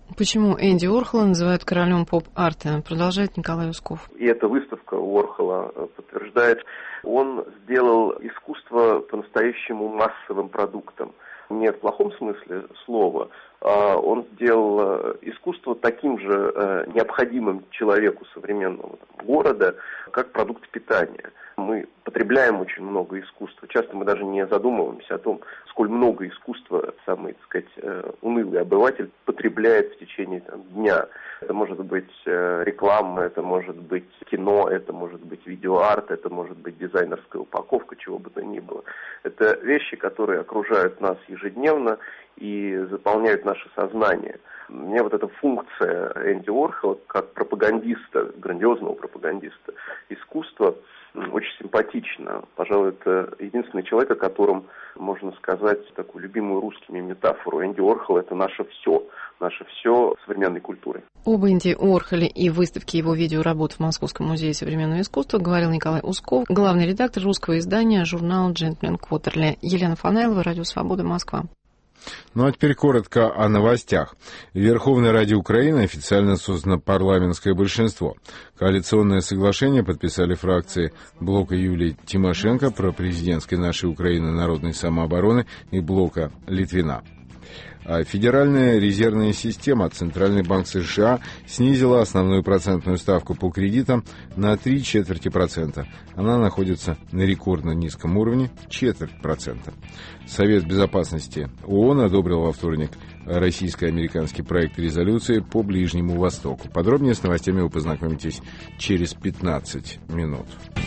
Почему Энди Уорхола называют королем поп-арта? Продолжает Николай Усков. И эта выставка Уорхола подтверждает, он сделал искусство по-настоящему массовым продуктом. Не в плохом смысле слова, а он сделал искусство таким же необходимым человеку современного города, как продукт питания. Мы потребляем очень много искусства. Часто мы даже не задумываемся о том, сколь много искусства самый, так сказать, унылый обыватель потребляет в течение там, дня. Это может быть реклама, это может быть кино, это может быть видеоарт, это может быть дизайнерская упаковка, чего бы то ни было. Это вещи, которые окружают нас ежедневно и заполняют наше сознание. Мне вот эта функция Энди Уорхола как пропагандиста, грандиозного пропагандиста искусства очень симпатична. Пожалуй, это единственный человек, о котором можно сказать такую любимую русскими метафору. Энди Уорхол – это наше все, наше все современной культуры. Об Энди Уорхоле и выставке его видеоработ в Московском музее современного искусства говорил Николай Усков, главный редактор русского издания журнала «Джентльмен Квотерли». Елена Фанайлова, Радио Свобода, Москва. Ну а теперь коротко о новостях. В Верховной Раде Украины официально создано парламентское большинство. Коалиционное соглашение подписали фракции блока Юлии Тимошенко, пропрезидентской «Нашей Украины» народной самообороны и блока Литвина. Федеральная резервная система, Центральный банк США, снизила основную процентную ставку по кредитам на три четверти процента. Она находится на рекордно низком уровне – четверть процента. Совет безопасности ООН одобрил во вторник российско-американский проект резолюции по Ближнему Востоку. Подробнее с новостями вы познакомитесь через пятнадцать минут.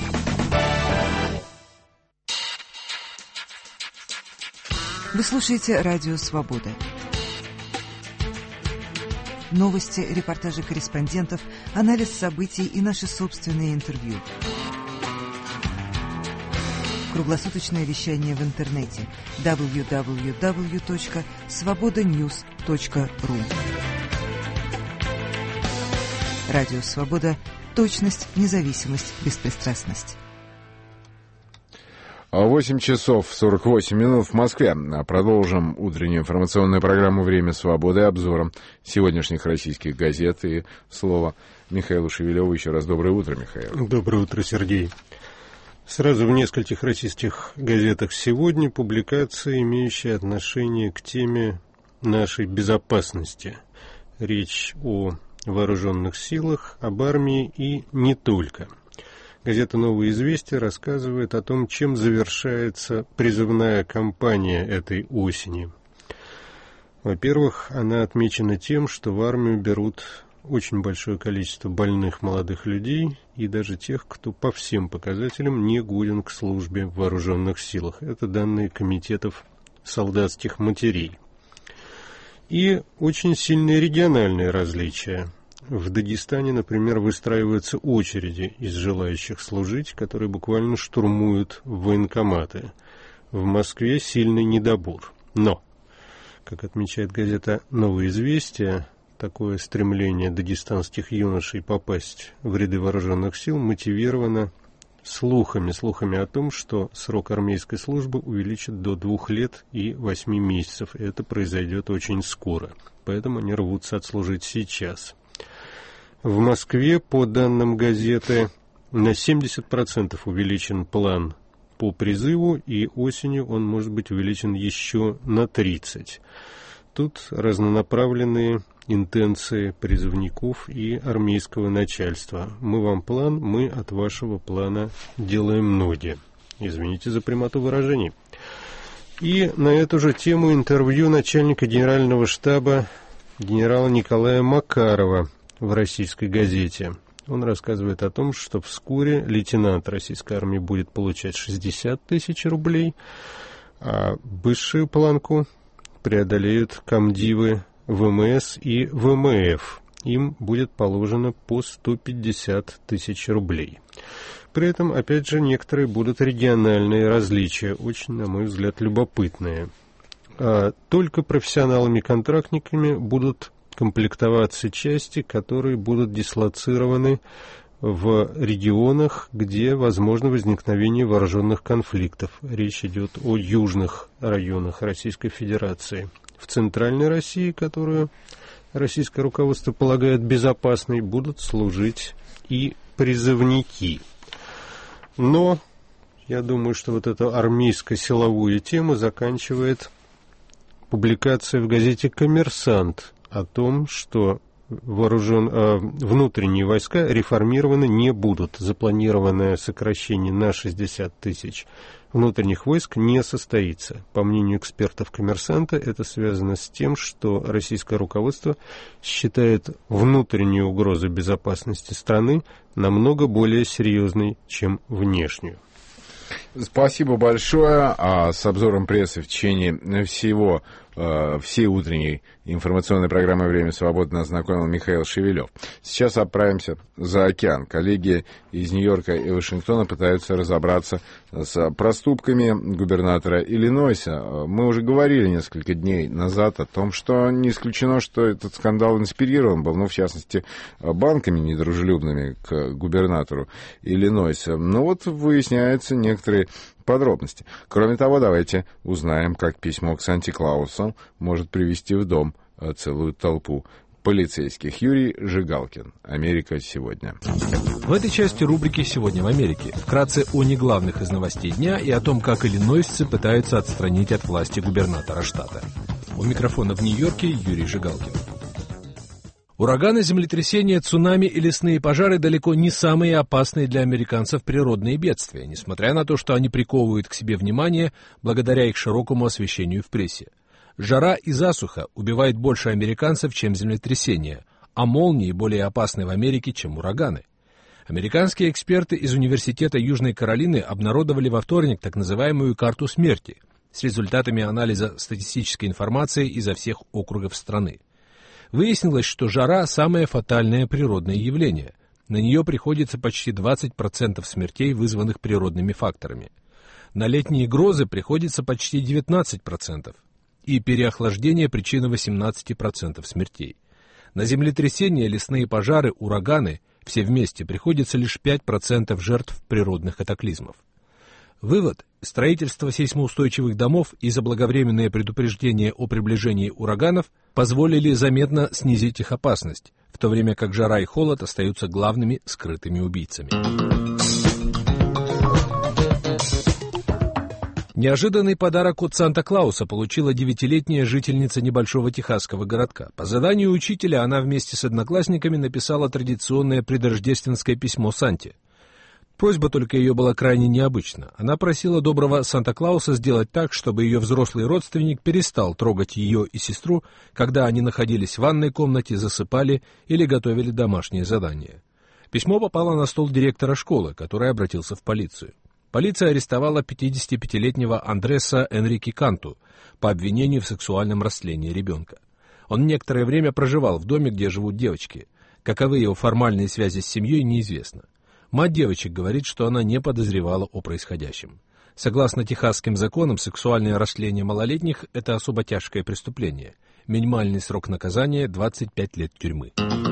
Вы слушаете Радио Свобода. Новости, репортажи корреспондентов, анализ событий и наши собственные интервью. Круглосуточное вещание в интернете дабл ю дабл ю дабл ю точка свобода ньюс точка ру. Радио Свобода. Точность, независимость, беспристрастность. восемь часов сорок восемь минут в Москве. Продолжим утреннюю информационную программу «Время свободы» обзором сегодняшних российских газет. И слово Михаилу Шевелеву. Еще раз доброе утро, Михаил. Доброе утро, Сергей. Сразу в нескольких российских газетах сегодня публикации, имеющие отношение к теме нашей безопасности. Речь о вооруженных силах, об армии и не только. Газета «Новые известия» рассказывает о том, чем завершается призывная кампания этой осени. Во-первых, она отмечена тем, что в армию берут очень большое количество больных молодых людей и даже тех, кто по всем показателям не годен к службе в вооруженных силах. Это данные комитетов солдатских матерей. И очень сильные региональные различия. В Дагестане, например, выстраиваются очереди из желающих служить, которые буквально штурмуют военкоматы. В Москве сильный недобор. Но, как отмечает газета «Новые известия», такое стремление дагестанских юношей попасть в ряды вооруженных сил мотивировано слухами, слухами о том, что срок армейской службы увеличат до двух лет и восьми месяцев. И это произойдет очень скоро. Поэтому они рвутся отслужить сейчас. В Москве, по данным газеты, на семьдесят процентов увеличен план по призыву, и осенью он может быть увеличен еще на тридцать процентов. Тут разнонаправленные интенции призывников и армейского начальства. Мы вам план, мы от вашего плана делаем ноги. Извините за прямоту выражений. И на эту же тему интервью начальника генерального штаба генерала Николая Макарова в российской газете. Он рассказывает о том, что вскоре лейтенант российской армии будет получать шестьдесят тысяч рублей, а высшую планку преодолеют комдивы ВМС и ВМФ. Им будет положено по сто пятьдесят тысяч рублей. При этом, опять же, некоторые будут региональные различия, очень, на мой взгляд, любопытные. А только профессионалами-контрактниками будут комплектоваться части, которые будут дислоцированы в регионах, где возможно возникновение вооруженных конфликтов. Речь идет о южных районах Российской Федерации. В Центральной России, которую российское руководство полагает безопасной, будут служить и призывники. Но я думаю, что вот эту армейско-силовую тему заканчивает публикация в газете «Коммерсант» о том, что вооружен, э, внутренние войска реформированы не будут. Запланированное сокращение на шестьдесят тысяч внутренних войск не состоится. По мнению экспертов «Коммерсанта», это связано с тем, что российское руководство считает внутреннюю угрозу безопасности страны намного более серьезной, чем внешнюю. Спасибо большое. А с обзором прессы в течение всего, э, всей утренней информационной программы «Время свободы» нас знакомил Михаил Шевелев. Сейчас отправимся за океан. Коллеги из Нью-Йорка и Вашингтона пытаются разобраться с проступками губернатора Иллинойса. Мы уже говорили несколько дней назад о том, что не исключено, что этот скандал инспирирован был, ну, в частности, банками недружелюбными к губернатору Иллинойса. Но вот выясняются некоторые подробности. Кроме того, давайте узнаем, как письмо к Санте-Клаусу может привести в дом целую толпу полицейских. Юрий Жигалкин. Америка сегодня. В этой части рубрики «Сегодня в Америке» вкратце о неглавных из новостей дня и о том, как иллинойсцы пытаются отстранить от власти губернатора штата. У микрофона в Нью-Йорке Юрий Жигалкин. Ураганы, землетрясения, цунами и лесные пожары далеко не самые опасные для американцев природные бедствия, несмотря на то, что они приковывают к себе внимание благодаря их широкому освещению в прессе. Жара и засуха убивают больше американцев, чем землетрясения, а молнии более опасны в Америке, чем ураганы. Американские эксперты из Университета Южной Каролины обнародовали во вторник так называемую «карту смерти» с результатами анализа статистической информации изо всех округов страны. Выяснилось, что жара – самое фатальное природное явление. На нее приходится почти двадцать процентов смертей, вызванных природными факторами. На летние грозы приходится почти девятнадцать процентов. И переохлаждение – причина восемнадцать процентов смертей. На землетрясения, лесные пожары, ураганы – все вместе приходится лишь пять процентов жертв природных катаклизмов. Вывод – строительство сейсмоустойчивых домов и заблаговременное предупреждение о приближении ураганов позволили заметно снизить их опасность, в то время как жара и холод остаются главными скрытыми убийцами. Неожиданный подарок от Санта-Клауса получила девятилетняя жительница небольшого техасского городка. По заданию учителя она вместе с одноклассниками написала традиционное предрождественское письмо Санте. Просьба только ее была крайне необычна. Она просила доброго Санта-Клауса сделать так, чтобы ее взрослый родственник перестал трогать ее и сестру, когда они находились в ванной комнате, засыпали или готовили домашние задания. Письмо попало на стол директора школы, который обратился в полицию. Полиция арестовала пятидесятипятилетнего Андреса Энрике Канту по обвинению в сексуальном растлении ребенка. Он некоторое время проживал в доме, где живут девочки. Каковы его формальные связи с семьей, неизвестно. Мать девочек говорит, что она не подозревала о происходящем. Согласно техасским законам, сексуальное растление малолетних – это особо тяжкое преступление. Минимальный срок наказания – двадцать пять лет тюрьмы.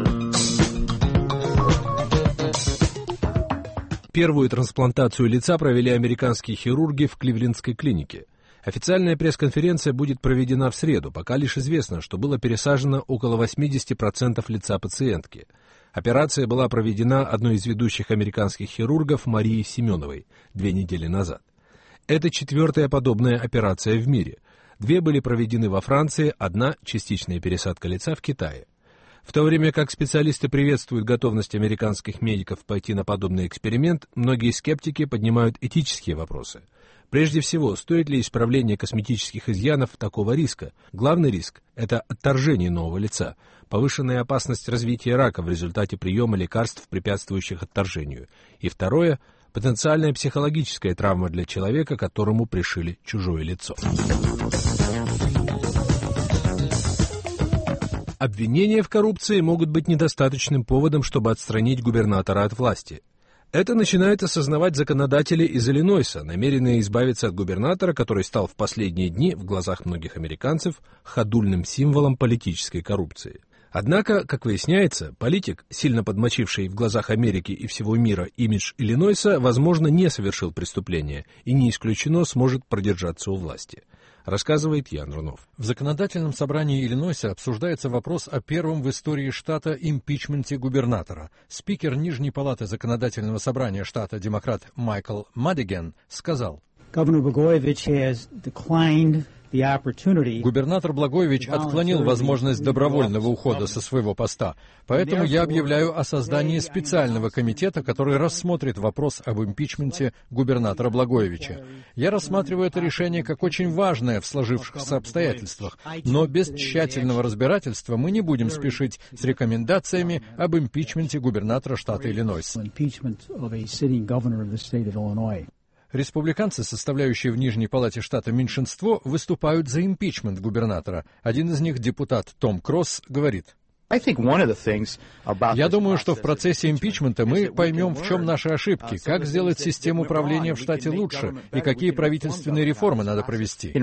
Первую трансплантацию лица провели американские хирурги в Кливлендской клинике. Официальная пресс-конференция будет проведена в среду, пока лишь известно, что было пересажено около восемьдесят процентов лица пациентки. Операция была проведена одной из ведущих американских хирургов Марией Семеновой две недели назад. Это четвертая подобная операция в мире. Две были проведены во Франции, одна – частичная пересадка лица в Китае. В то время как специалисты приветствуют готовность американских медиков пойти на подобный эксперимент, многие скептики поднимают этические вопросы. Прежде всего, стоит ли исправление косметических изъянов такого риска? Главный риск – это отторжение нового лица, повышенная опасность развития рака в результате приема лекарств, препятствующих отторжению. И второе – потенциальная психологическая травма для человека, которому пришили чужое лицо. Обвинения в коррупции могут быть недостаточным поводом, чтобы отстранить губернатора от власти. Это начинают осознавать законодатели из Иллинойса, намеренные избавиться от губернатора, который стал в последние дни в глазах многих американцев ходульным символом политической коррупции. Однако, как выясняется, политик, сильно подмочивший в глазах Америки и всего мира имидж Иллинойса, возможно, не совершил преступления и не исключено сможет продержаться у власти. рассказывает Ян Рунов. В законодательном собрании Иллинойса обсуждается вопрос о первом в истории штата импичменте губернатора. Спикер Нижней палаты законодательного собрания штата, демократ Майкл Мадиген, сказал: Губернатор Благойевич отклонил возможность добровольного ухода со своего поста, поэтому я объявляю о создании специального комитета, который рассмотрит вопрос об импичменте губернатора Благойевича. Я рассматриваю это решение как очень важное в сложившихся обстоятельствах, но без тщательного разбирательства мы не будем спешить с рекомендациями об импичменте губернатора штата Иллинойс. Республиканцы, составляющие в Нижней палате штата меньшинство, выступают за импичмент губернатора. Один из них, депутат Том Кросс, говорит: «Я думаю, что в процессе импичмента мы поймем, в чем наши ошибки, как сделать систему управления в штате лучше и какие правительственные реформы надо провести».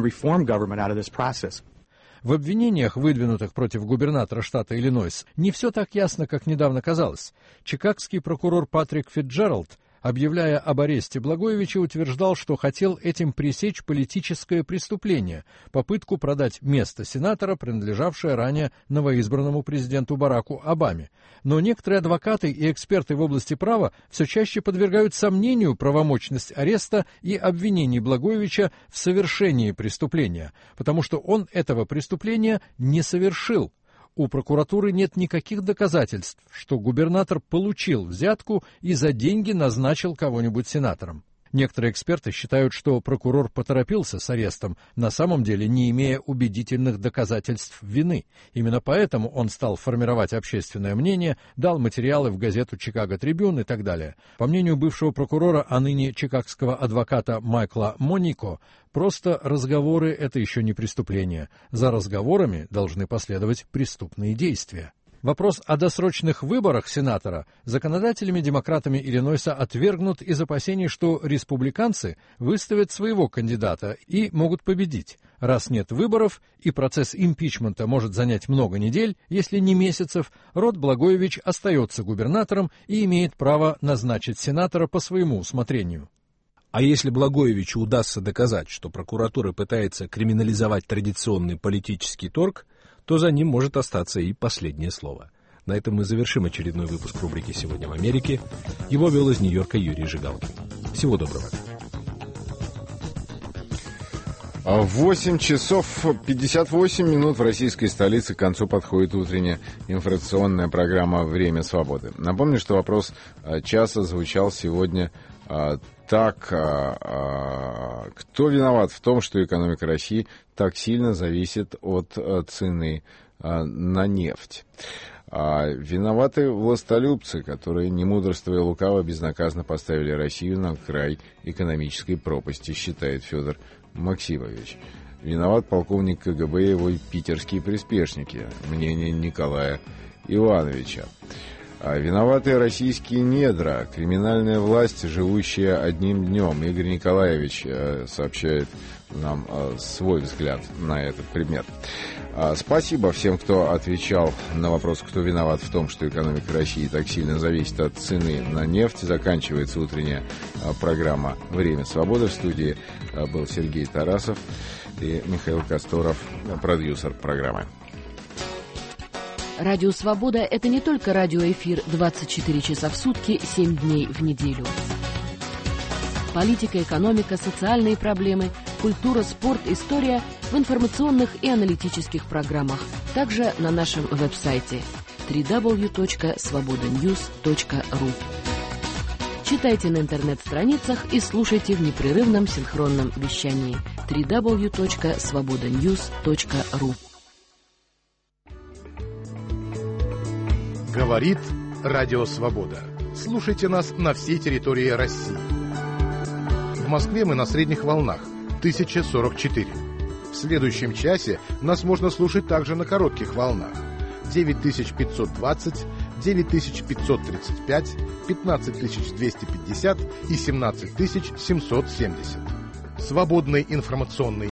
В обвинениях, выдвинутых против губернатора штата Иллинойс, не все так ясно, как недавно казалось. Чикагский прокурор Патрик Фитджеральд, объявляя об аресте Благойевича, утверждал, что хотел этим пресечь политическое преступление, попытку продать место сенатора, принадлежавшее ранее новоизбранному президенту Бараку Обаме. Но некоторые адвокаты и эксперты в области права все чаще подвергают сомнению правомочность ареста и обвинений Благойевича в совершении преступления, потому что он этого преступления не совершил. У прокуратуры нет никаких доказательств, что губернатор получил взятку и за деньги назначил кого-нибудь сенатором. Некоторые эксперты считают, что прокурор поторопился с арестом, на самом деле не имея убедительных доказательств вины. Именно поэтому он стал формировать общественное мнение, дал материалы в газету «Чикаго Трибюн» и так далее. По мнению бывшего прокурора, а ныне чикагского адвоката Майкла Монико, просто разговоры — это еще не преступление. За разговорами должны последовать преступные действия. Вопрос о досрочных выборах сенатора законодателями-демократами Иллинойса отвергнут из опасений, что республиканцы выставят своего кандидата и могут победить. Раз нет выборов и процесс импичмента может занять много недель, если не месяцев, Род Благойевич остается губернатором и имеет право назначить сенатора по своему усмотрению. А если Благойевичу удастся доказать, что прокуратура пытается криминализовать традиционный политический торг, то за ним может остаться и последнее слово. На этом мы завершим очередной выпуск рубрики «Сегодня в Америке». Его вел из Нью-Йорка Юрий Жигалкин. Всего доброго. восемь часов пятьдесят восемь минут в российской столице. К концу подходит утренняя информационная программа «Время свободы». Напомню, что вопрос часа звучал сегодня так: кто виноват в том, что экономика России так сильно зависит от цены на нефть? Виноваты властолюбцы, которые, не мудрствуя лукаво, безнаказанно поставили Россию на край экономической пропасти, считает Федор Максимович. Виноват полковник ка гэ бэ и его питерские приспешники, мнение Николая Ивановича. Виноваты российские недра, криминальная власть, живущая одним днем. Игорь Николаевич сообщает нам свой взгляд на этот предмет. Спасибо всем, кто отвечал на вопрос, кто виноват в том, что экономика России так сильно зависит от цены на нефть. Заканчивается утренняя программа «Время свободы». В студии был Сергей Тарасов и Михаил Косторов, продюсер программы. Радио «Свобода» — это не только радиоэфир двадцать четыре часа в сутки, семь дней в неделю. Политика, экономика, социальные проблемы, культура, спорт, история в информационных и аналитических программах. Также на нашем веб-сайте дабл ю дабл ю дабл ю точка свобода ньюс точка ру. Читайте на интернет-страницах и слушайте в непрерывном синхронном вещании дабл ю дабл ю дабл ю точка свобода ньюс точка ру. Говорит Радио Свобода. Слушайте нас на всей территории России. В Москве мы на средних волнах тысяча сорок четыре. В следующем часе нас можно слушать также на коротких волнах девять тысяч пятьсот двадцать, девять тысяч пятьсот тридцать пять, пятнадцать тысяч двести пятьдесят и семнадцать тысяч семьсот семьдесят. Свободный информационный